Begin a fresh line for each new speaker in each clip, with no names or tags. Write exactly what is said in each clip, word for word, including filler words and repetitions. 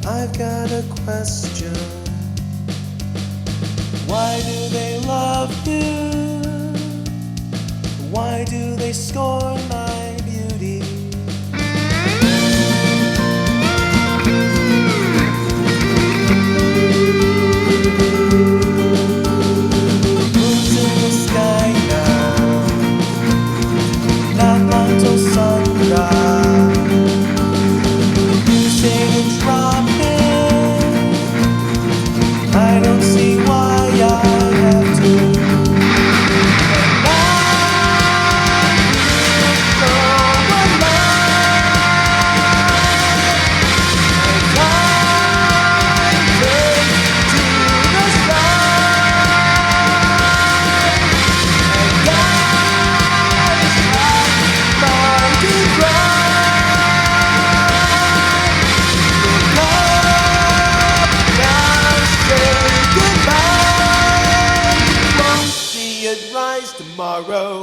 I've got a question. Why do they love you? Why do they scorn my beauty? Moon's in the sky now, not long till sunrise. You say to drop it, I don't see why I have to. Rise tomorrow.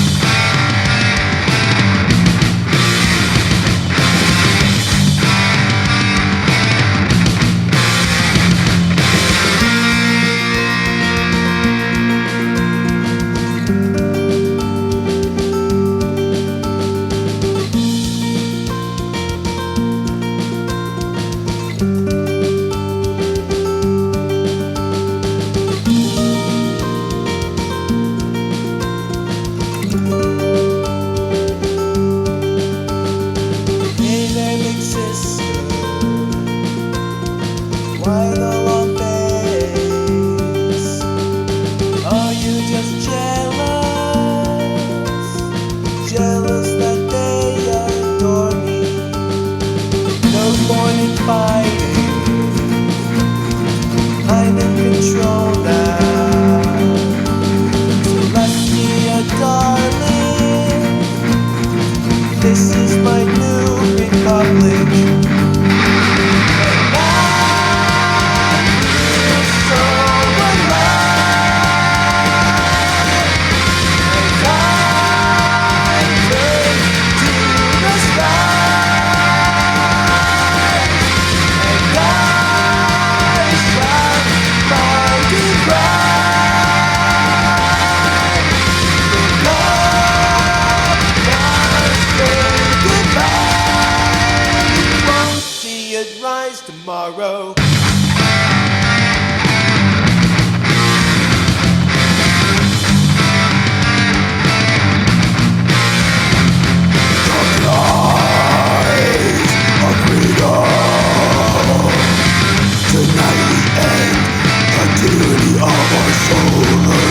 Why the long face? Are you just jealous? Jealous that they adore me? No point in fighting, I'm in control now. Celestia, darling, this is my new republic. Rise tomorrow. Tonight we end the tyranny of our solar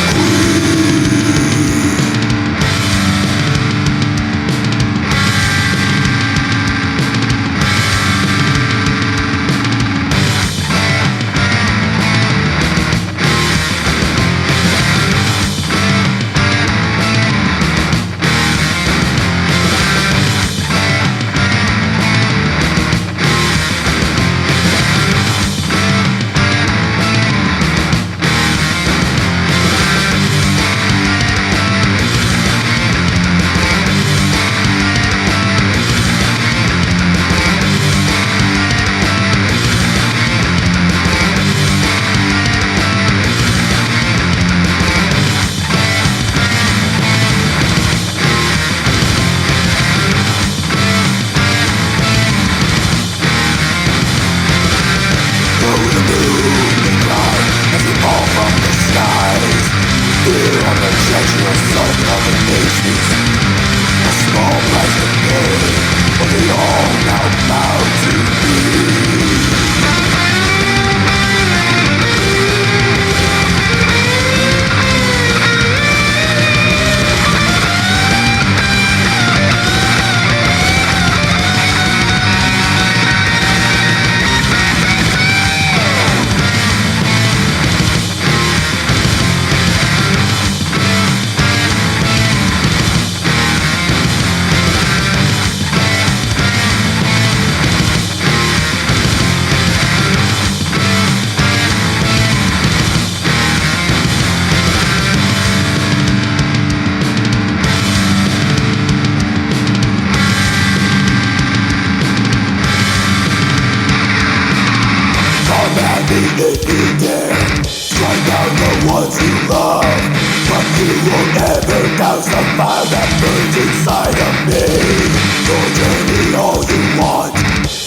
treacherous son of the nations. A small price to pay, but they all now bow to me if you dare. Strike down the ones you love, but you will never douse the fire that burns inside of me. Torture me all you want,